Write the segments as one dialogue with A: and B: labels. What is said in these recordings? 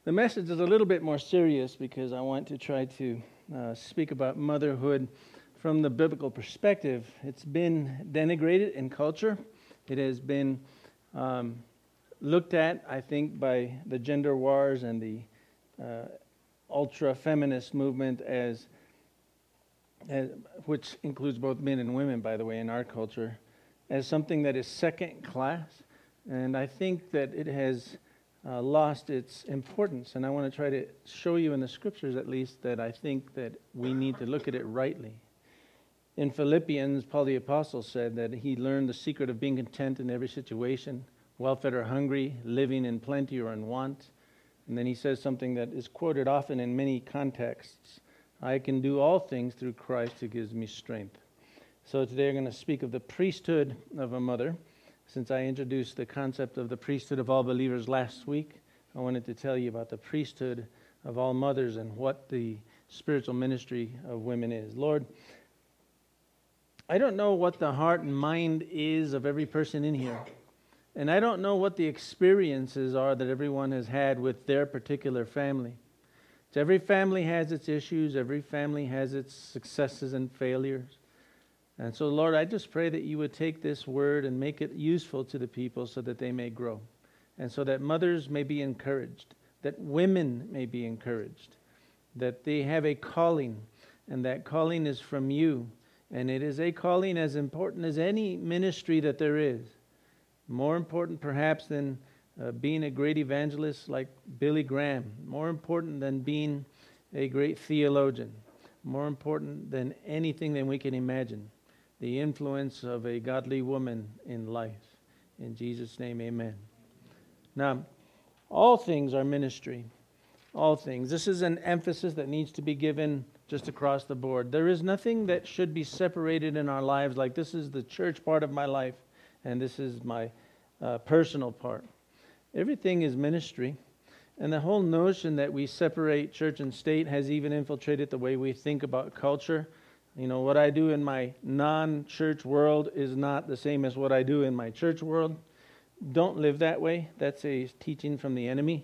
A: The message is a little bit more serious because I want to try to speak about motherhood from the biblical perspective. It's been denigrated in culture. It has been looked at, I think, by the gender wars and the ultra-feminist movement as which includes both men and women, by the way, in our culture, as something that is second class. And I think that it has lost its importance. And I want to try to show you in the scriptures, at least, that I think that we need to look at it rightly. In Philippians, Paul the Apostle said that he learned the secret of being content in every situation, well-fed or hungry, living in plenty or in want. And then he says something that is quoted often in many contexts. I can do all things through Christ who gives me strength. So today I'm going to speak of the priesthood of a mother. Since I introduced the concept of the priesthood of all believers last week, I wanted to tell you about the priesthood of all mothers and what the spiritual ministry of women is. Lord, I don't know what the heart and mind is of every person in here. And I don't know what the experiences are that everyone has had with their particular family. So every family has its issues. Every family has its successes and failures. And so, Lord, I just pray that you would take this word and make it useful to the people so that they may grow. And so that mothers may be encouraged, that women may be encouraged, that they have a calling, and that calling is from you. And it is a calling as important as any ministry that there is. More important perhaps than being a great evangelist like Billy Graham. More important than being a great theologian. More important than anything that we can imagine. The influence of a godly woman in life. In Jesus' name, amen. Now, all things are ministry. All things. This is an emphasis that needs to be given just across the board. There is nothing that should be separated in our lives, like this is the church part of my life, and this is my personal part. Everything is ministry. And the whole notion that we separate church and state has even infiltrated the way we think about culture. You know, what I do in my non-church world is not the same as what I do in my church world. Don't live that way. That's a teaching from the enemy.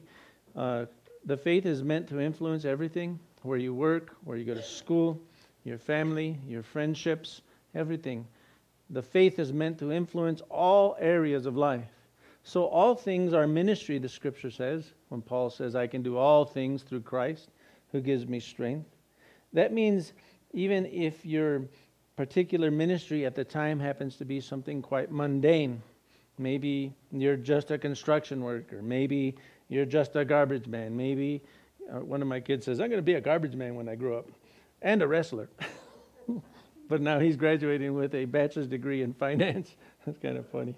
A: The faith is meant to influence everything, where you work, where you go to school, your family, your friendships, everything. The faith is meant to influence all areas of life. So all things are ministry, the scripture says, when Paul says, I can do all things through Christ who gives me strength. That means even if your particular ministry at the time happens to be something quite mundane, maybe you're just a construction worker, maybe you're just a garbage man, maybe one of my kids says, I'm going to be a garbage man when I grow up, and a wrestler. But now he's graduating with a bachelor's degree in finance. That's kind of funny.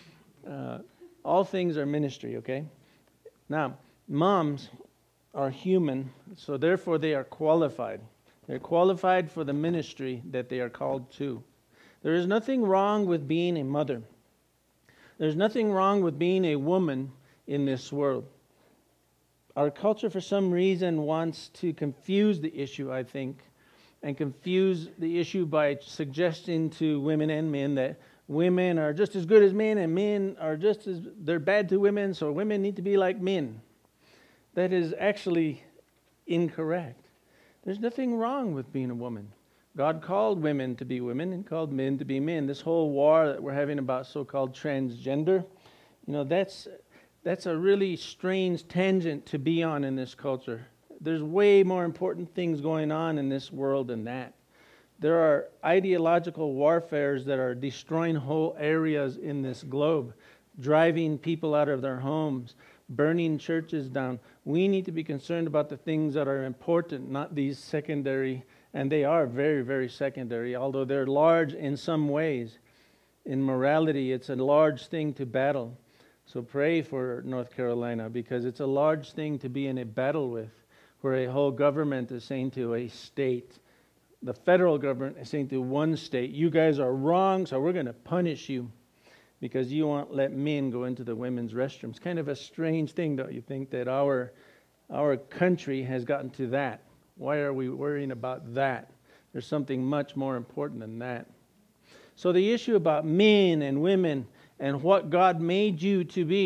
A: All things are ministry, okay? Now, moms are human, so therefore they are qualified. They're qualified for the ministry that they are called to. There is nothing wrong with being a mother. There's nothing wrong with being a woman in this world. Our culture, for some reason, wants to confuse the issue, I think, and confuse the issue by suggesting to women and men that women are just as good as men and men are just as, they're bad to women, so women need to be like men. That is actually incorrect. There's nothing wrong with being a woman. God called women to be women and called men to be men. This whole war that we're having about so-called transgender, you know, that's a really strange tangent to be on in this culture. There's way more important things going on in this world than that. There are ideological warfares that are destroying whole areas in this globe, driving people out of their homes, burning churches down. We need to be concerned about the things that are important, not these secondary, and they are very, very secondary, although they're large in some ways. In morality, it's a large thing to battle. So pray for North Carolina, because it's a large thing to be in a battle with, where a whole government is saying to a state, the federal government is saying to one state, you guys are wrong, so we're going to punish you because you won't let men go into the women's restrooms. Kind of a strange thing, don't you think, that our country has gotten to that. Why are we worrying about that? There's something much more important than that. So the issue about men and women and what God made you to be,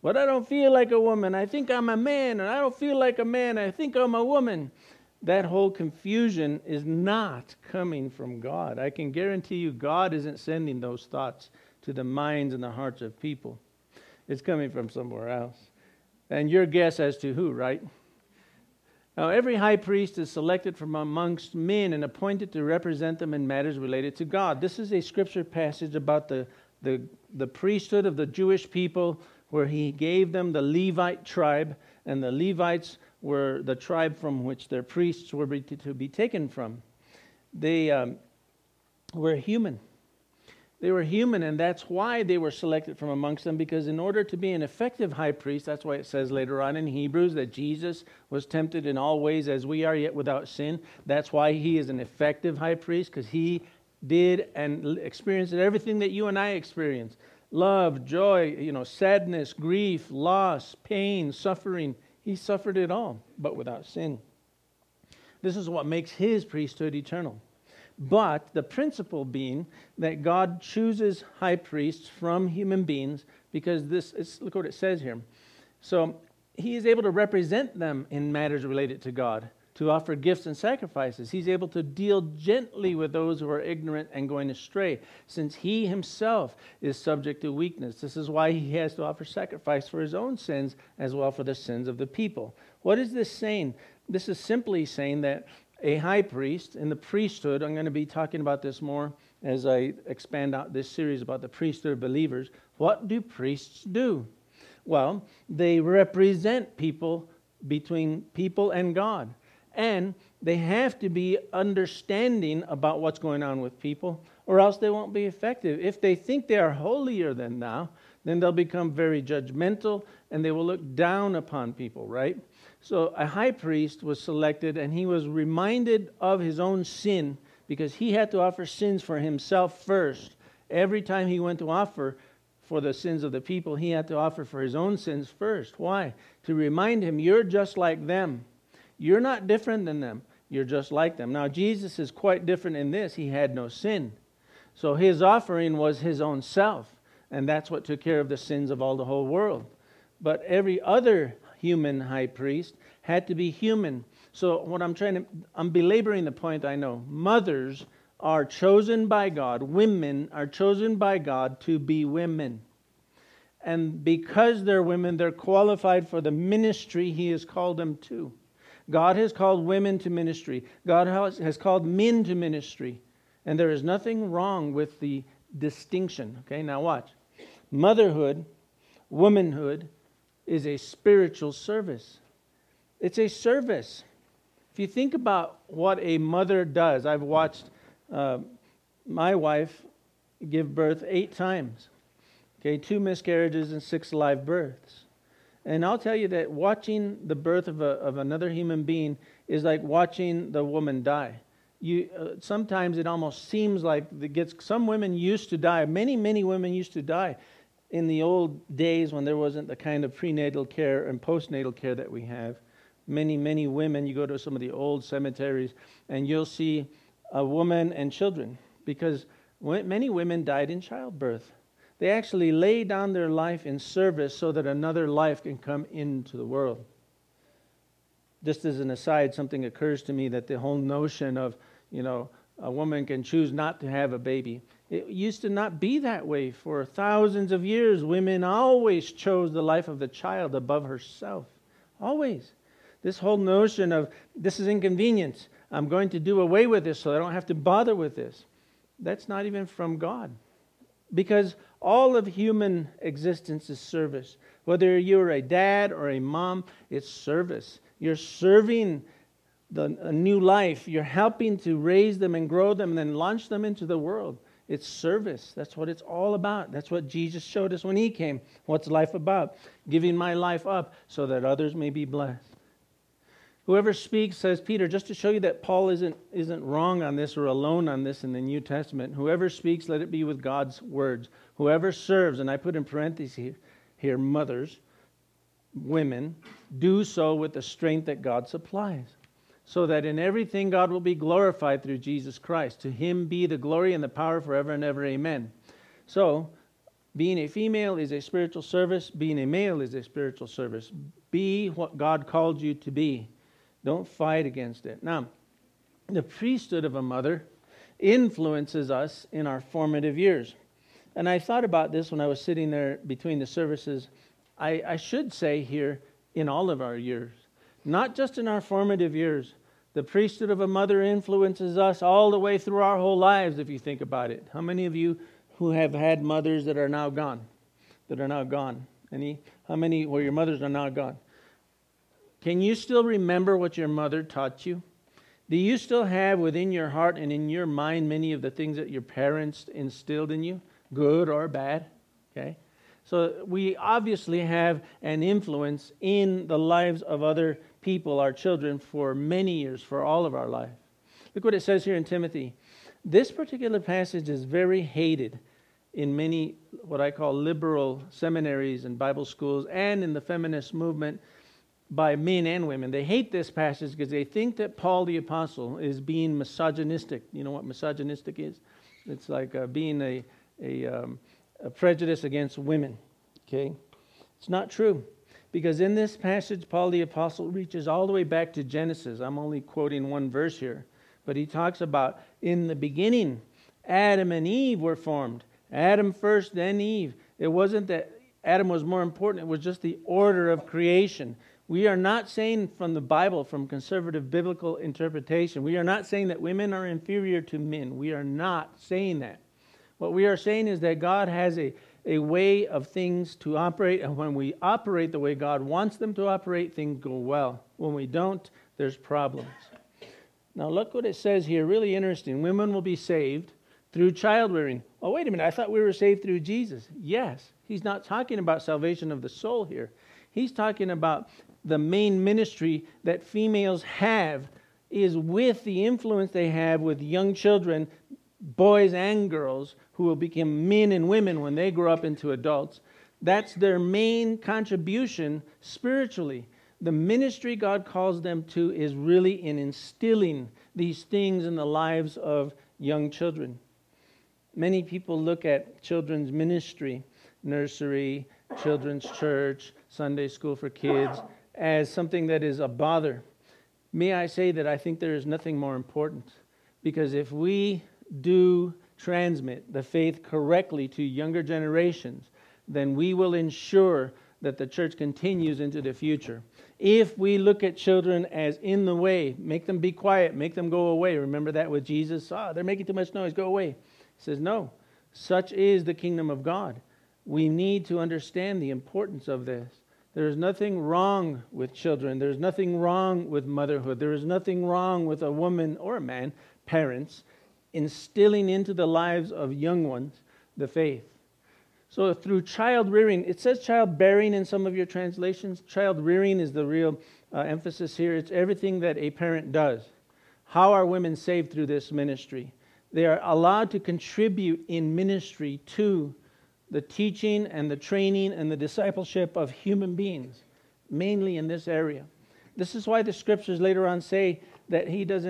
A: But I don't feel like a woman. I think I'm a man, and I don't feel like a man. I think I'm a woman. That whole confusion is not coming from God. I can guarantee you God isn't sending those thoughts to the minds and the hearts of people. It's coming from somewhere else. And your guess as to who, right? Now, every high priest is selected from amongst men and appointed to represent them in matters related to God. This is a scripture passage about the priesthood of the Jewish people, where he gave them the Levite tribe, and the Levites were the tribe from which their priests were to be taken from. They were human. They were human, and that's why they were selected from amongst them, because in order to be an effective high priest, that's why it says later on in Hebrews that Jesus was tempted in all ways as we are, yet without sin. That's why he is an effective high priest, because he did and experienced everything that you and I experience. Love, joy, sadness, grief, loss, pain, suffering. He suffered it all, but without sin. This is what makes his priesthood eternal. But the principle being that God chooses high priests from human beings, because look what it says here. So he is able to represent them in matters related to God, to offer gifts and sacrifices. He's able to deal gently with those who are ignorant and going astray, since he himself is subject to weakness. This is why he has to offer sacrifice for his own sins as well for the sins of the people. What is this saying? This is simply saying that a high priest in the priesthood, I'm going to be talking about this more as I expand out this series about the priesthood of believers. What do priests do? Well, they represent people between people and God. And they have to be understanding about what's going on with people, or else they won't be effective. If they think they are holier than thou, then they'll become very judgmental and they will look down upon people, right? So a high priest was selected, and he was reminded of his own sin, because he had to offer sins for himself first. Every time he went to offer for the sins of the people, he had to offer for his own sins first. Why? To remind him, you're just like them. You're not different than them. You're just like them. Now, Jesus is quite different in this. He had no sin. So his offering was his own self, and that's what took care of the sins of the whole world. But every other human high priest had to be human. So what I'm belaboring the point, I know. Mothers are chosen by God. Women are chosen by God to be women. And because they're women, they're qualified for the ministry he has called them to. God has called women to ministry. God has called men to ministry. And there is nothing wrong with the distinction. Okay, now watch. Motherhood, womanhood, is a spiritual service. It's a service. If you think about what a mother does, I've watched my wife give birth 8 times. Okay, 2 miscarriages and 6 live births. And I'll tell you that watching the birth of another human being is like watching the woman die. Sometimes it almost seems like some women used to die. Many women used to die in the old days when there wasn't the kind of prenatal care and postnatal care that we have. Many women, you go to some of the old cemeteries and you'll see a woman and children, because many women died in childbirth. They actually lay down their life in service so that another life can come into the world. Just as an aside, something occurs to me that the whole notion of, a woman can choose not to have a baby. It used to not be that way. For thousands of years, women always chose the life of the child above herself. Always. This whole notion of, this is inconvenience, I'm going to do away with this so I don't have to bother with this. That's not even from God. Because all of human existence is service. Whether you're a dad or a mom, it's service. You're serving a new life. You're helping to raise them and grow them and then launch them into the world. It's service. That's what it's all about. That's what Jesus showed us when he came. What's life about? Giving my life up so that others may be blessed. Whoever speaks, says Peter, just to show you that Paul isn't wrong on this or alone on this in the New Testament. Whoever speaks, let it be with God's words. Whoever serves, and I put in parentheses here, mothers, women, do so with the strength that God supplies, so that in everything God will be glorified through Jesus Christ. To him be the glory and the power forever and ever. Amen. So, Being a female is a spiritual service. Being a male is a spiritual service. Be what God called you to be. Don't fight against it. Now, the priesthood of a mother influences us in our formative years. And I thought about this when I was sitting there between the services. I should say here, in all of our years, not just in our formative years. The priesthood of a mother influences us all the way through our whole lives, if you think about it. How many of you who have had mothers that are now gone? How many where your mothers are now gone? Can you still remember what your mother taught you? Do you still have within your heart and in your mind many of the things that your parents instilled in you, good or bad? Okay? So we obviously have an influence in the lives of other people, our children, for many years, for all of our life. Look what it says here in Timothy. This particular passage is very hated in many, what I call liberal seminaries and Bible schools, and in the feminist movement by men and women. They hate this passage because they think that Paul the Apostle is being misogynistic. You know what misogynistic is? It's like being a prejudice against women. Okay? It's not true. Because in this passage, Paul the Apostle reaches all the way back to Genesis. I'm only quoting one verse here. But he talks about, in the beginning, Adam and Eve were formed. Adam first, then Eve. It wasn't that Adam was more important. It was just the order of creation. We are not saying from the Bible, from conservative biblical interpretation, we are not saying that women are inferior to men. We are not saying that. What we are saying is that God has a way of things to operate, and when we operate the way God wants them to operate, things go well. When we don't, there's problems. Now look what it says here, really interesting. Women will be saved through child rearing. Oh, wait a minute, I thought we were saved through Jesus. Yes, he's not talking about salvation of the soul here. He's talking about the main ministry that females have is with the influence they have with young children, boys and girls, who will become men and women when they grow up into adults. That's their main contribution spiritually. The ministry God calls them to is really in instilling these things in the lives of young children. Many people look at children's ministry, nursery, children's church, Sunday school for kids, as something that is a bother. May I say that I think there is nothing more important. Because if we do transmit the faith correctly to younger generations, then we will ensure that the church continues into the future. If we look at children as in the way, make them be quiet, make them go away. Remember that with Jesus? They're making too much noise, go away. He says, no, such is the kingdom of God. We need to understand the importance of this. There is nothing wrong with children. There is nothing wrong with motherhood. There is nothing wrong with a woman or a man, parents, instilling into the lives of young ones the faith. So through child rearing, it says child bearing in some of your translations. Child rearing is the real emphasis here. It's everything that a parent does. How are women saved through this ministry? They are allowed to contribute in ministry to the teaching and the training and the discipleship of human beings, mainly in this area. This is why the scriptures later on say that he does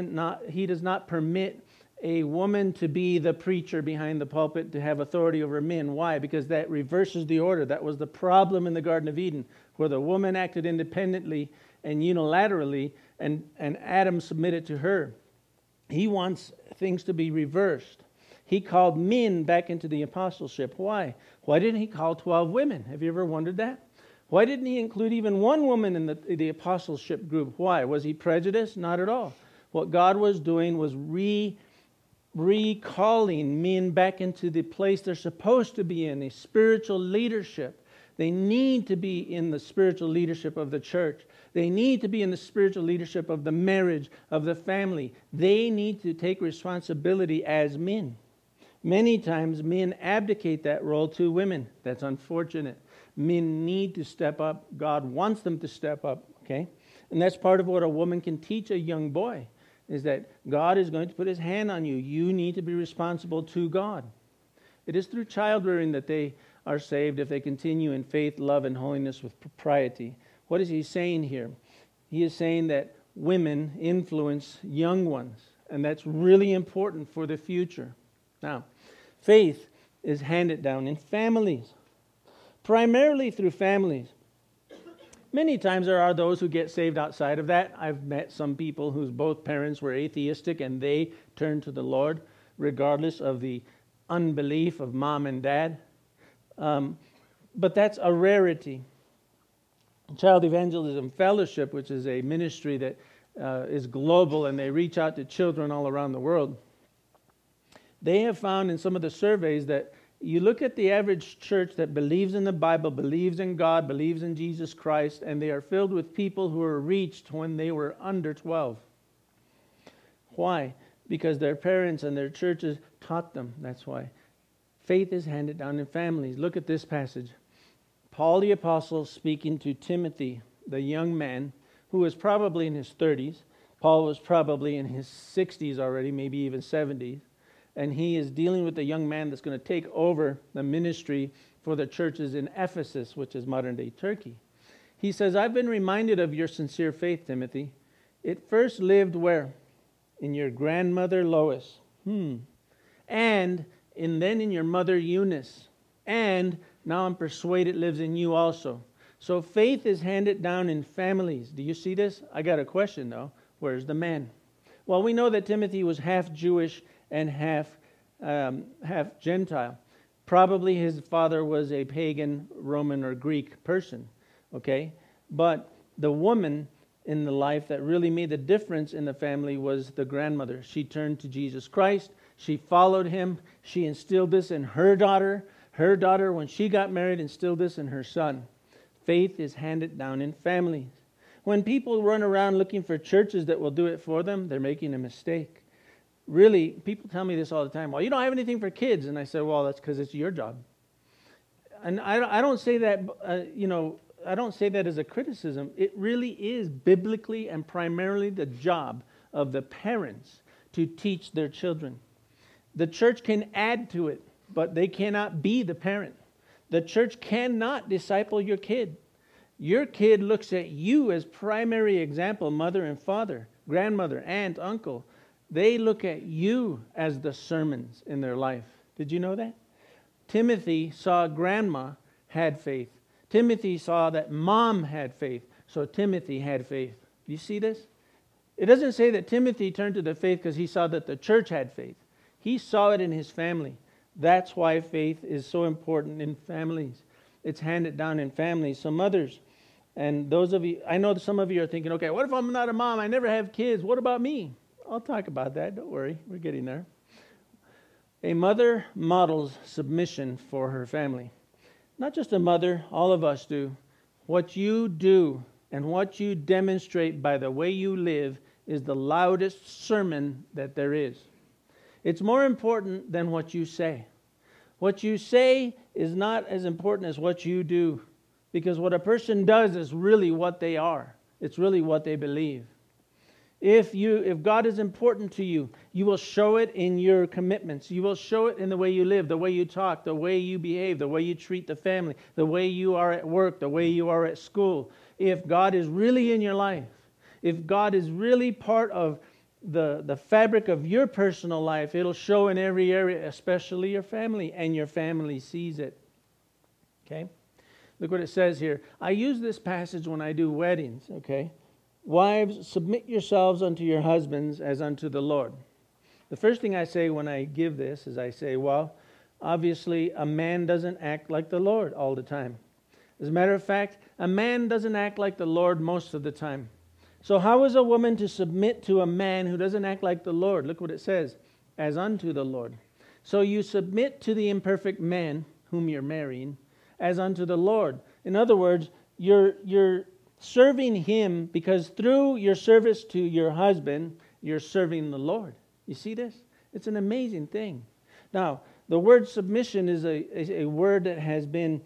A: not permit a woman to be the preacher behind the pulpit, to have authority over men. Why? Because that reverses the order. That was the problem in the Garden of Eden, where the woman acted independently and unilaterally, and Adam submitted to her. He wants things to be reversed. He called men back into the apostleship. Why? Why didn't he call 12 women? Have you ever wondered that? Why didn't he include even one woman in the apostleship group? Why? Was he prejudiced? Not at all. What God was doing was recalling men back into the place they're supposed to be in, a spiritual leadership. They need to be in the spiritual leadership of the church. They need to be in the spiritual leadership of the marriage, of the family. They need to take responsibility as men. Many times men abdicate that role to women. That's unfortunate. Men need to step up. God wants them to step up, okay? And that's part of what a woman can teach a young boy, is that God is going to put his hand on you. You need to be responsible to God. It is through child rearing that they are saved if they continue in faith, love, and holiness with propriety. What is he saying here? He is saying that women influence young ones, and that's really important for the future. Now, faith is handed down in families, primarily through families. Many times there are those who get saved outside of that. I've met some people whose both parents were atheistic and they turned to the Lord regardless of the unbelief of mom and dad. But that's a rarity. Child Evangelism Fellowship, which is a ministry that is global and they reach out to children all around the world, they have found in some of the surveys that you look at the average church that believes in the Bible, believes in God, believes in Jesus Christ, and they are filled with people who were reached when they were under 12. Why? Because their parents and their churches taught them. That's why. Faith is handed down in families. Look at this passage. Paul the Apostle speaking to Timothy, the young man, who was probably in his 30s. Paul was probably in his 60s already, maybe even 70s. And he is dealing with a young man that's going to take over the ministry for the churches in Ephesus, which is modern-day Turkey. He says, I've been reminded of your sincere faith, Timothy. It first lived where? In your grandmother Lois. And then in your mother Eunice. And now I'm persuaded it lives in you also. So faith is handed down in families. Do you see this? I got a question though. Where's the man? Well, we know that Timothy was half Jewish and half Gentile. Probably his father was a pagan Roman or Greek person, okay? But the woman in the life that really made the difference in the family was the grandmother. She turned to Jesus Christ. She followed him. She instilled this in her daughter. Her daughter, when she got married, instilled this in her son. Faith is handed down in families. When people run around looking for churches that will do it for them, they're making a mistake. Really, people tell me this all the time. Well, you don't have anything for kids. And I say, well, that's because it's your job. And I don't say that, I don't say that as a criticism. It really is biblically and primarily the job of the parents to teach their children. The church can add to it, but they cannot be the parent. The church cannot disciple your kid. Your kid looks at you as primary example, mother and father, grandmother, aunt, uncle. They look at you as the sermons in their life. Did you know that? Timothy saw grandma had faith. Timothy saw that mom had faith. So Timothy had faith. Do you see this? It doesn't say that Timothy turned to the faith because he saw that the church had faith. He saw it in his family. That's why faith is so important in families. It's handed down in families. So mothers, and those of you, I know some of you are thinking, okay, what if I'm not a mom? I never have kids. What about me? I'll talk about that. Don't worry. We're getting there. A mother models submission for her family. Not just a mother, all of us do. What you do and what you demonstrate by the way you live is the loudest sermon that there is. It's more important than what you say. What you say is not as important as what you do, because what a person does is really what they are. It's really what they believe. If God is important to you, you will show it in your commitments. You will show it in the way you live, the way you talk, the way you behave, the way you treat the family, the way you are at work, the way you are at school. If God is really in your life, if God is really part of the fabric of your personal life, it'll show in every area, especially your family, and your family sees it. Okay? Look what it says here. I use this passage when I do weddings, okay? Wives, submit yourselves unto your husbands as unto the Lord. The first thing I say when I give this is I say, well, obviously a man doesn't act like the Lord all the time. As a matter of fact, a man doesn't act like the Lord most of the time. So how is a woman to submit to a man who doesn't act like the Lord? Look what it says, as unto the Lord. So you submit to the imperfect man whom you're marrying as unto the Lord. In other words, you're serving him because through your service to your husband, you're serving the Lord. You see this? It's an amazing thing. Now, the word submission is a word that has been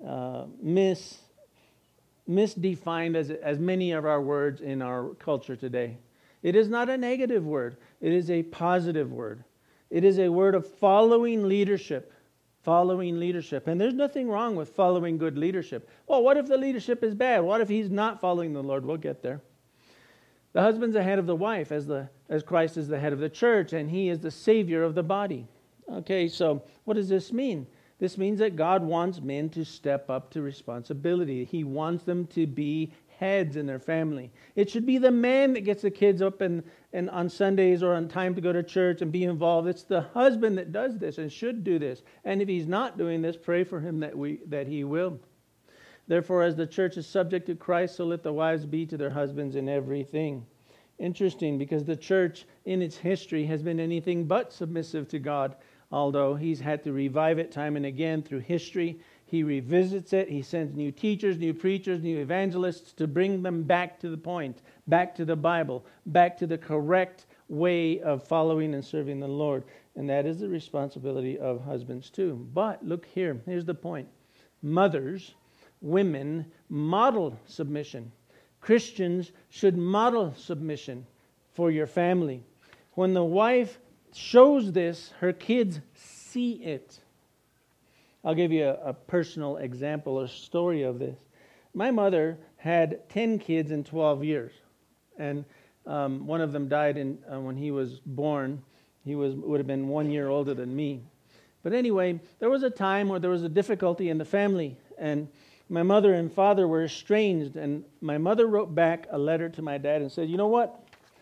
A: misdefined as many of our words in our culture today. It is not a negative word. It is a positive word. It is a word of following leadership. Following leadership. And there's nothing wrong with following good leadership. Well, what if the leadership is bad? What if he's not following the Lord? We'll get there. The husband's the head of the wife as Christ is the head of the church, and he is the Savior of the body. Okay, so what does this mean? This means that God wants men to step up to responsibility. He wants them to be heads in their family. It should be the man that gets the kids up and on Sundays or on time to go to church and be involved. It's the husband that does this and should do this. And if he's not doing this, pray for him that he will. Therefore, as the church is subject to Christ, so let the wives be to their husbands in everything. Interesting, because the church in its history has been anything but submissive to God, although he's had to revive it time and again through history. He revisits it. He sends new teachers, new preachers, new evangelists to bring them back to the point, back to the Bible, back to the correct way of following and serving the Lord. And that is the responsibility of husbands too. But look here, here's the point. Mothers, women, model submission. Christians should model submission for your family. When the wife shows this, her kids see it. I'll give you a personal example or story of this. My mother had 10 kids in 12 years. And one of them died when he was born. He would have been 1 year older than me. But anyway, there was a time where there was a difficulty in the family. And my mother and father were estranged. And my mother wrote back a letter to my dad and said, you know what?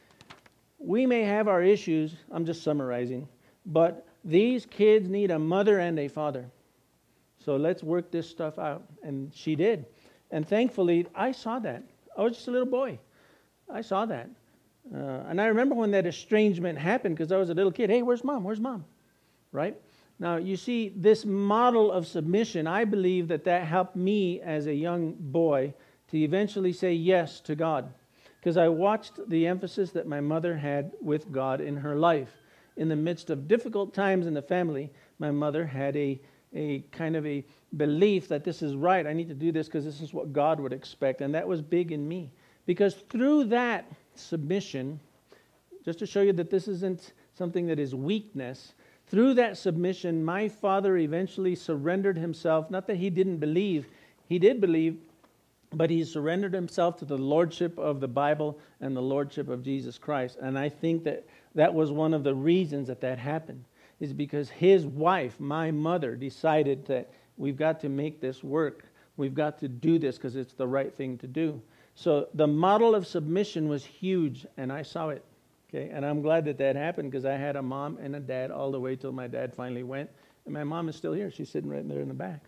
A: We may have our issues. I'm just summarizing. But these kids need a mother and a father. So let's work this stuff out. And she did. And thankfully, I saw that. I was just a little boy. I saw that. And I remember when that estrangement happened because I was a little kid. Hey, where's mom? Where's mom? Right? Now, you see, this model of submission, I believe that helped me as a young boy to eventually say yes to God. Because I watched the emphasis that my mother had with God in her life. In the midst of difficult times in the family, my mother had a kind of a belief that this is right. I need to do this because this is what God would expect. And that was big in me. Because through that submission, just to show you that this isn't something that is weakness, through that submission, my father eventually surrendered himself. Not that he didn't believe. He did believe, but he surrendered himself to the lordship of the Bible and the lordship of Jesus Christ. And I think that was one of the reasons that happened, is because his wife, my mother, decided that we've got to make this work. We've got to do this because it's the right thing to do. So the model of submission was huge, and I saw it. Okay, and I'm glad that happened because I had a mom and a dad all the way till my dad finally went. And my mom is still here. She's sitting right there in the back.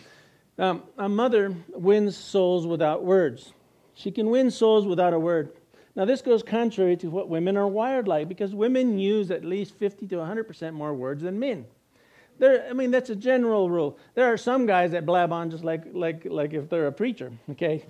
A: A mother wins souls without words. She can win souls without a word. Now, this goes contrary to what women are wired like, because women use at least 50 to 100% more words than men. That's a general rule. There are some guys that blab on just like if they're a preacher, okay?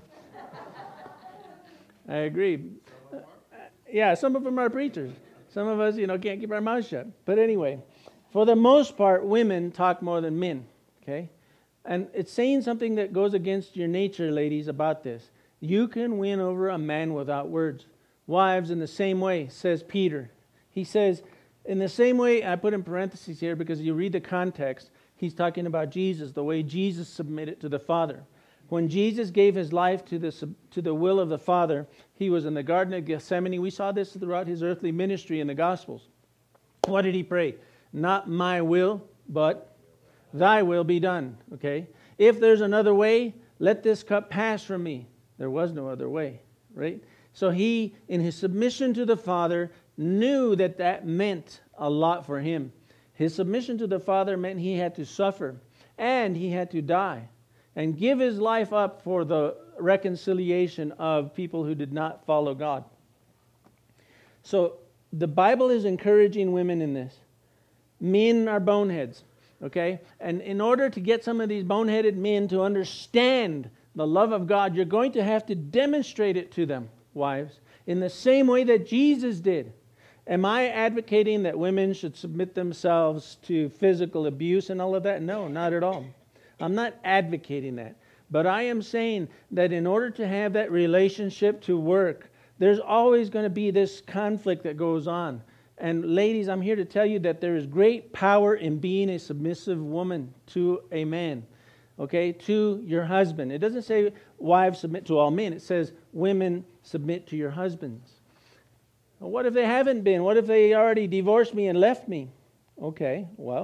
A: I agree. Yeah, some of them are preachers. Some of us, can't keep our mouths shut. But anyway, for the most part, women talk more than men, okay? And it's saying something that goes against your nature, ladies, about this. You can win over a man without words. Wives, in the same way, says Peter. He says, in the same way, I put in parentheses here because you read the context, he's talking about Jesus, the way Jesus submitted to the Father. When Jesus gave his life to the will of the Father, he was in the Garden of Gethsemane. We saw this throughout his earthly ministry in the Gospels. What did he pray? Not my will, but thy will be done. Okay? If there's another way, let this cup pass from me. There was no other way, right? So he, in his submission to the Father, knew that meant a lot for him. His submission to the Father meant he had to suffer and he had to die and give his life up for the reconciliation of people who did not follow God. So the Bible is encouraging women in this. Men are boneheads, okay? And in order to get some of these boneheaded men to understand the love of God, you're going to have to demonstrate it to them, wives, in the same way that Jesus did. Am I advocating that women should submit themselves to physical abuse and all of that? No, not at all. I'm not advocating that. But I am saying that in order to have that relationship to work, there's always going to be this conflict that goes on. And ladies, I'm here to tell you that there is great power in being a submissive woman to a man. Okay, to your husband. It doesn't say wives submit to all men. It says women submit to your husbands. Well, what if they haven't been? What if they already divorced me and left me? Okay, well,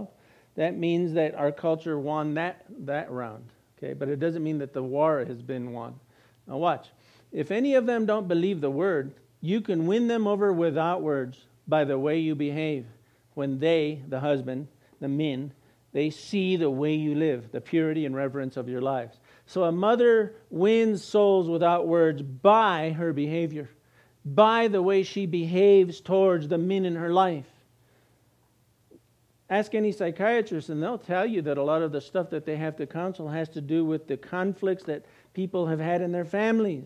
A: That means that our culture won that round. Okay, but it doesn't mean that the war has been won. Now watch. If any of them don't believe the word, you can win them over without words by the way you behave. When they, the husband, the men, they see the way you live, the purity and reverence of your lives. So a mother wins souls without words by her behavior, by the way she behaves towards the men in her life. Ask any psychiatrist and they'll tell you that a lot of the stuff that they have to counsel has to do with the conflicts that people have had in their families,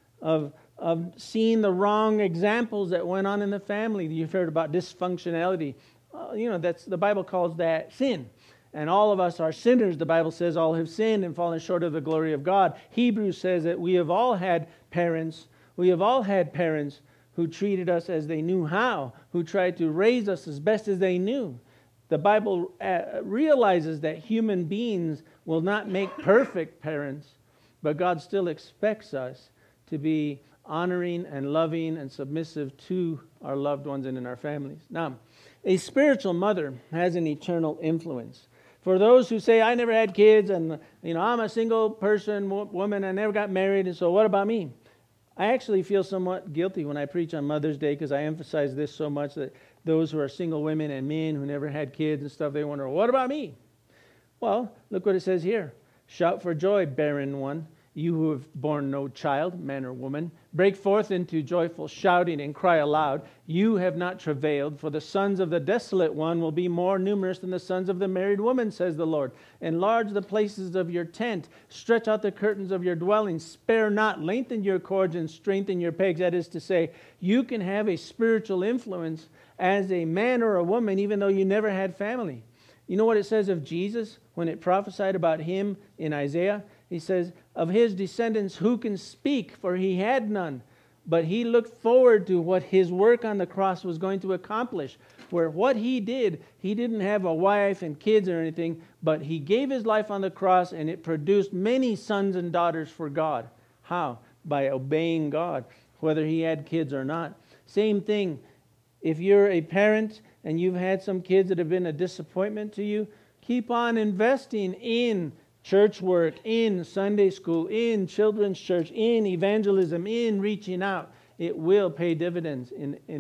A: of seeing the wrong examples that went on in the family. You've heard about dysfunctionality. That's the Bible calls that sin. And all of us are sinners. The Bible says all have sinned and fallen short of the glory of God. Hebrews says that we have all had parents. We have all had parents who treated us as they knew how, who tried to raise us as best as they knew. The Bible realizes that human beings will not make perfect parents, but God still expects us to be honoring and loving and submissive to our loved ones and in our families. Now, a spiritual mother has an eternal influence. For those who say, I never had kids and I'm a single person, woman, I never got married, and so what about me? I actually feel somewhat guilty when I preach on Mother's Day because I emphasize this so much that those who are single women and men who never had kids and stuff, they wonder, what about me? Well, look what it says here. Shout for joy, barren one, you who have borne no child, man or woman. Break forth into joyful shouting and cry aloud. You have not travailed, for the sons of the desolate one will be more numerous than the sons of the married woman, says the Lord. Enlarge the places of your tent. Stretch out the curtains of your dwelling. Spare not. Lengthen your cords and strengthen your pegs. That is to say, you can have a spiritual influence as a man or a woman, even though you never had family. You know what it says of Jesus when it prophesied about him in Isaiah? He says, of his descendants, who can speak? For he had none. But he looked forward to what his work on the cross was going to accomplish. Where what he did, he didn't have a wife and kids or anything, but he gave his life on the cross and it produced many sons and daughters for God. How? By obeying God, whether he had kids or not. Same thing. If you're a parent and you've had some kids that have been a disappointment to you, keep on investing in church work, in Sunday school, in children's church, in evangelism, in reaching out. It will pay dividends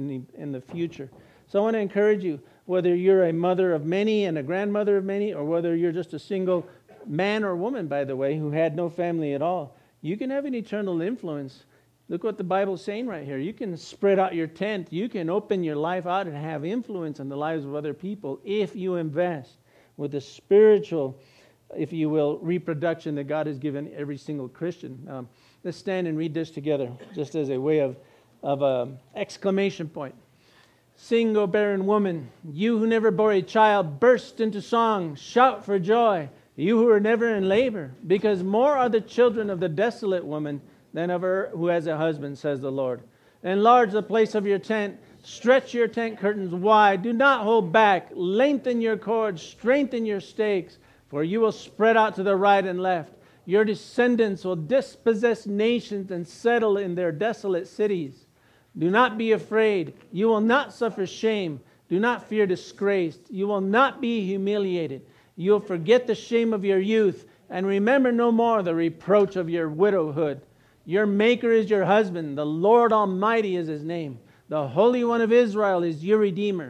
A: in the future. So I want to encourage you, whether you're a mother of many and a grandmother of many, or whether you're just a single man or woman, by the way, who had no family at all, you can have an eternal influence. Look what the Bible's saying right here. You can spread out your tent. You can open your life out and have influence on the lives of other people if you invest with the spiritual, if you will, reproduction that God has given every single Christian. Let's stand and read this together, just as a way of exclamation point. Sing, O barren woman, you who never bore a child, burst into song, shout for joy, you who are never in labor, because more are the children of the desolate woman than of her who has a husband, says the Lord. Enlarge the place of your tent, stretch your tent curtains wide, do not hold back, lengthen your cords, strengthen your stakes, for you will spread out to the right and left. Your descendants will dispossess nations and settle in their desolate cities. Do not be afraid. You will not suffer shame. Do not fear disgrace. You will not be humiliated. You will forget the shame of your youth and remember no more the reproach of your widowhood. Your Maker is your husband. The Lord Almighty is His name. The Holy One of Israel is your Redeemer.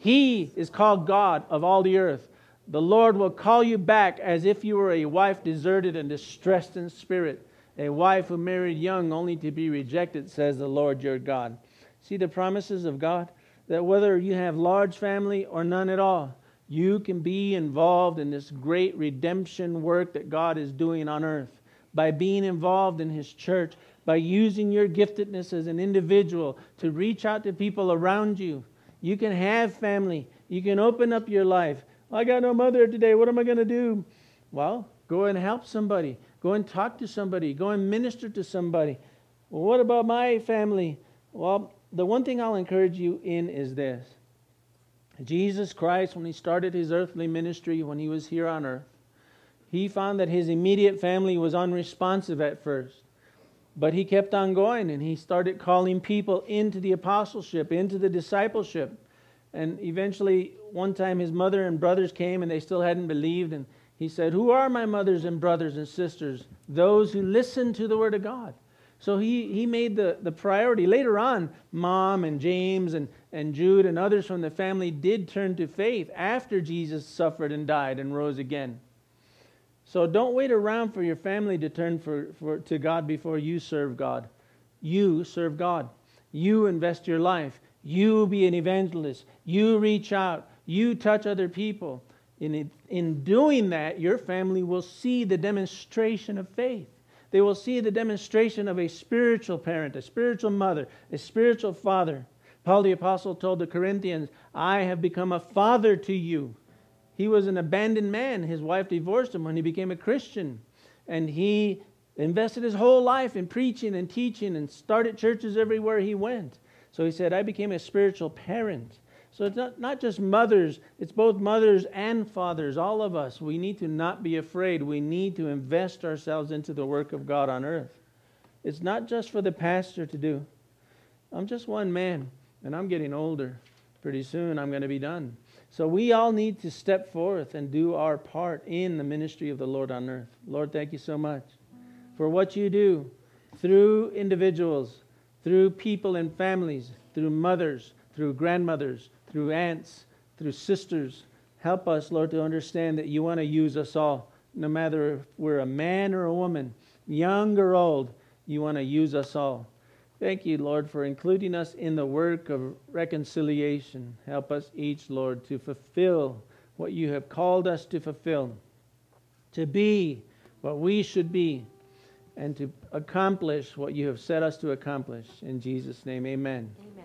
A: He is called God of all the earth. The Lord will call you back as if you were a wife deserted and distressed in spirit, a wife who married young only to be rejected, says the Lord your God. See the promises of God? That whether you have large family or none at all, you can be involved in this great redemption work that God is doing on earth. By being involved in His church, by using your giftedness as an individual to reach out to people around you. You can have family. You can open up your life. I got no mother today. What am I going to do? Well, go and help somebody. Go and talk to somebody. Go and minister to somebody. Well, what about my family? Well, the one thing I'll encourage you in is this. Jesus Christ, when He started His earthly ministry, when He was here on earth, He found that His immediate family was unresponsive at first. But He kept on going and He started calling people into the apostleship, into the discipleship. And eventually, one time his mother and brothers came and they still hadn't believed. And he said, "Who are my mothers and brothers and sisters?" Those who listen to the Word of God. So he made the priority. Later on, Mom and James and Jude and others from the family did turn to faith after Jesus suffered and died and rose again. So don't wait around for your family to turn to God before you serve God. You serve God. You invest your life. You be an evangelist. You reach out. You touch other people. In doing that, your family will see the demonstration of faith. They will see the demonstration of a spiritual parent, a spiritual mother, a spiritual father. Paul the Apostle told the Corinthians, "I have become a father to you." He was an abandoned man. His wife divorced him when he became a Christian. And he invested his whole life in preaching and teaching and started churches everywhere he went. So he said, "I became a spiritual parent." So it's not just mothers, it's both mothers and fathers, all of us. We need to not be afraid. We need to invest ourselves into the work of God on earth. It's not just for the pastor to do. I'm just one man, and I'm getting older. Pretty soon I'm going to be done. So we all need to step forth and do our part in the ministry of the Lord on earth. Lord, thank you so much for what you do through individuals, through people and families, through mothers, through grandmothers, through aunts, through sisters. Help us, Lord, to understand that you want to use us all. No matter if we're a man or a woman, young or old, you want to use us all. Thank you, Lord, for including us in the work of reconciliation. Help us each, Lord, to fulfill what you have called us to fulfill, to be what we should be, and to accomplish what you have set us to accomplish. In Jesus' name, amen.
B: Amen.